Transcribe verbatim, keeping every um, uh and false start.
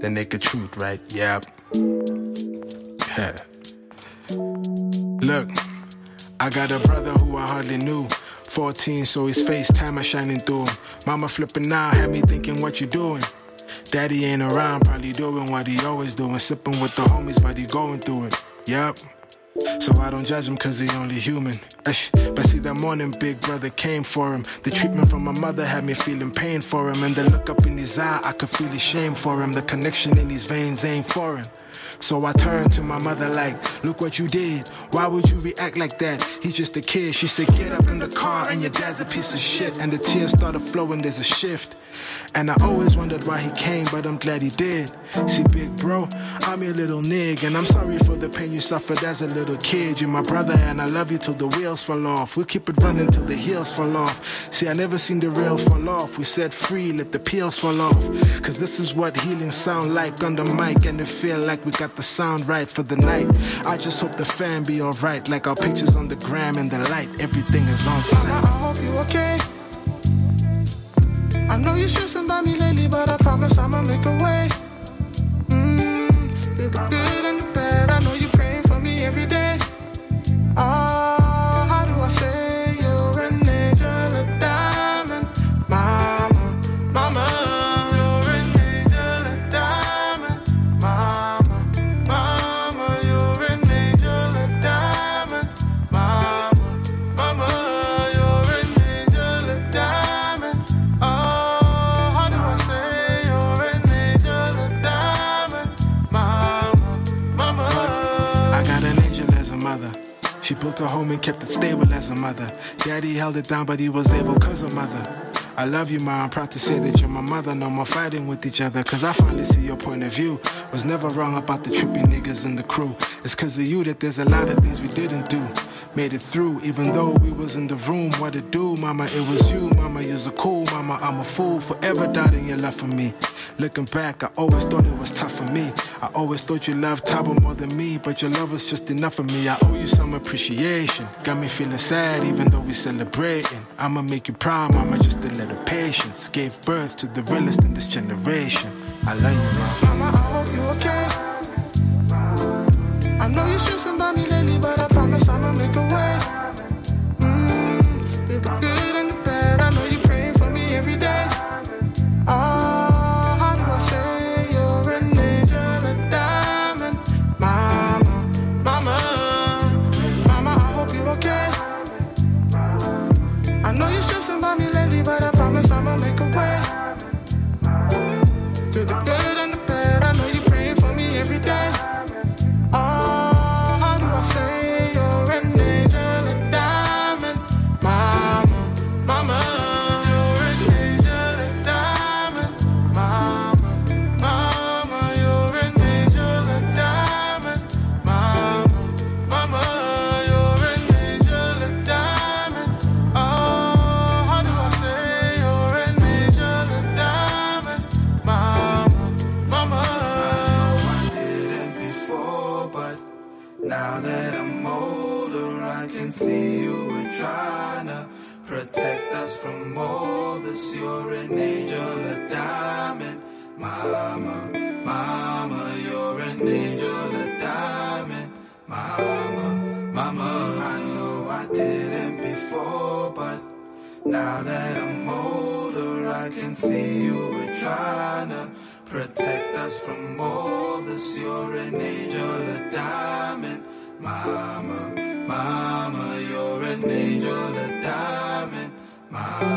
the naked truth, right? Yep. Yeah. Look, I got a brother who I hardly knew. fourteen, so his FaceTime is shining through him. Mama flipping out, had me thinking, what you doing? Daddy ain't around, probably doing what he always doing. Sipping with the homies, but he going through it. Yup. So I don't judge him cause he only human. Esh. But see that morning big brother came for him. The treatment from my mother had me feeling pain for him. And the look up in his eye, I could feel his shame for him. The connection in his veins ain't foreign. So I turned to my mother like, look what you did. Why would you react like that? He's just a kid. She said, get up in the car and your dad's a piece of shit. And the tears started flowing, there's a shift. And I always wondered why he came, but I'm glad he did. See, big bro, I'm your little nig. And I'm sorry for the pain you suffered as a little kid. You're my brother and I love you till the wheels fall off. We'll keep it running till the heels fall off. See, I never seen the rails fall off. We said free, let the peels fall off. Cause this is what healing sound like on the mic. And it feel like we got the sound right for the night. I just hope the fan be alright. Like our pictures on the gram and the light. Everything is on sight. Mama, I hope you okay. I know you're stressing about me lately, but I promise I'ma make a way. Mmm, feel the good and the bad. I know you're praying for me every day. Oh, how do I say you're an angel, a diamond, mama, mama. You're an angel, a diamond, mama, mama. You're an angel, a diamond, mama, mama. You're an angel, a diamond. Oh, how do I say you're an angel, a diamond, mama, mama. I got an angel as a mother. She built a home and kept it stable as a mother. Daddy held it down, but he was able cause of mother. I love you, ma. I'm proud to say that you're my mother. No more fighting with each other, cause I finally see your point of view. Was never wrong about the trippy niggas in the crew. It's cause of you that there's a lot of things we didn't do. Made it through, even though we was in the room. What it do, mama? It was you, mama. You're so cool, mama. I'm a fool, forever doubting your love for me. Looking back, I always thought it was tough for me. I always thought you loved Tabo more than me, but your love was just enough for me. I owe you some appreciation. Got me feeling sad, even though we celebrating. I'ma make you proud, mama. Just a little patience. Gave birth to the realest in this generation. I love you, mama. Mama, I hope you okay. I know you're stressing about me lately, but I promise I'ma make a way. Mmm, feel the good and the bad. I know you're praying for me every day. Oh, how do I say you're an angel, a diamond, mama, mama, mama. I hope you're okay. I know you're stressing about me lately, but I promise I'ma make a way. Feel the good and the bad. I know you're praying for me every day. Oh, how do I say you're an angel, a diamond, mama, mama. You're an angel, a diamond, mama, mama. You're an angel, a diamond, mama, mama. You're an angel, a diamond. Oh, how do I say you're an angel, a diamond, mama, mama. I didn't before, but now that I'm older, I can see you were trying to protect us from all this. You're an angel, a diamond, mama, mama. You're an angel, a diamond, mama, mama. I know I didn't before, but now that I'm older, I can see you were trying to protect us from all this. You're an angel, a diamond, mama, mama. You're an angel, a diamond, mama.